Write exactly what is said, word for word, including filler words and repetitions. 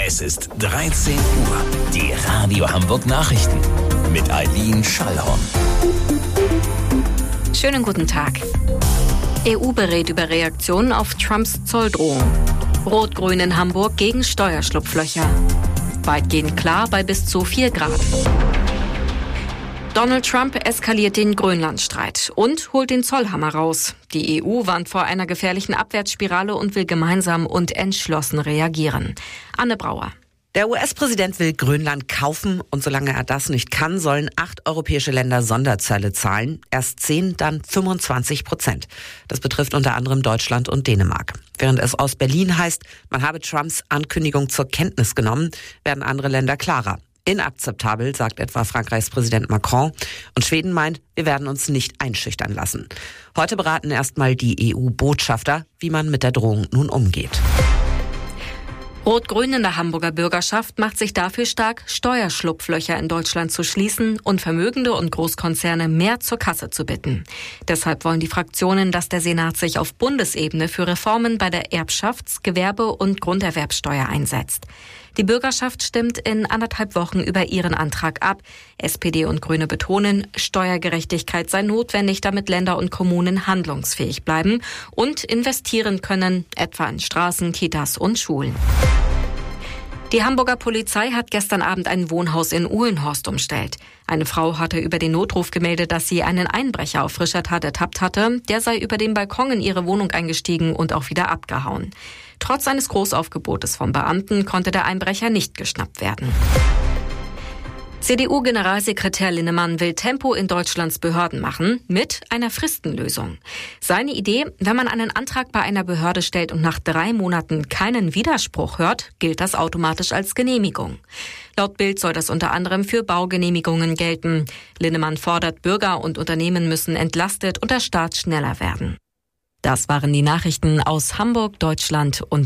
Es ist dreizehn Uhr. Die Radio Hamburg Nachrichten mit Eileen Schallhorn. Schönen guten Tag. E U berät über Reaktionen auf Trumps Zolldrohung. Rot-Grün in Hamburg gegen Steuerschlupflöcher. Weitgehend klar bei bis zu vier Grad. Donald Trump eskaliert den Grönlandstreit und holt den Zollhammer raus. Die E U warnt vor einer gefährlichen Abwärtsspirale und will gemeinsam und entschlossen reagieren. Anne Brauer. Der U S-Präsident will Grönland kaufen und solange er das nicht kann, sollen acht europäische Länder Sonderzölle zahlen. Erst zehn, dann fünfundzwanzig Prozent. Das betrifft unter anderem Deutschland und Dänemark. Während es aus Berlin heißt, man habe Trumps Ankündigung zur Kenntnis genommen, werden andere Länder klarer. Inakzeptabel, sagt etwa Frankreichs Präsident Macron. Und Schweden meint, wir werden uns nicht einschüchtern lassen. Heute beraten erstmal die E U-Botschafter, wie man mit der Drohung nun umgeht. Rot-Grün in der Hamburger Bürgerschaft macht sich dafür stark, Steuerschlupflöcher in Deutschland zu schließen und Vermögende und Großkonzerne mehr zur Kasse zu bitten. Deshalb wollen die Fraktionen, dass der Senat sich auf Bundesebene für Reformen bei der Erbschafts-, Gewerbe- und Grunderwerbsteuer einsetzt. Die Bürgerschaft stimmt in anderthalb Wochen über ihren Antrag ab. S P D und Grüne betonen, Steuergerechtigkeit sei notwendig, damit Länder und Kommunen handlungsfähig bleiben und investieren können, etwa in Straßen, Kitas und Schulen. Die Hamburger Polizei hat gestern Abend ein Wohnhaus in Uhlenhorst umstellt. Eine Frau hatte über den Notruf gemeldet, dass sie einen Einbrecher auf frischer Tat ertappt hatte. Der sei über den Balkon in ihre Wohnung eingestiegen und auch wieder abgehauen. Trotz eines Großaufgebotes vom Beamten konnte der Einbrecher nicht geschnappt werden. C D U-Generalsekretär Linnemann will Tempo in Deutschlands Behörden machen mit einer Fristenlösung. Seine Idee, wenn man einen Antrag bei einer Behörde stellt und nach drei Monaten keinen Widerspruch hört, gilt das automatisch als Genehmigung. Laut Bild soll das unter anderem für Baugenehmigungen gelten. Linnemann fordert, Bürger und Unternehmen müssen entlastet und der Staat schneller werden. Das waren die Nachrichten aus Hamburg, Deutschland und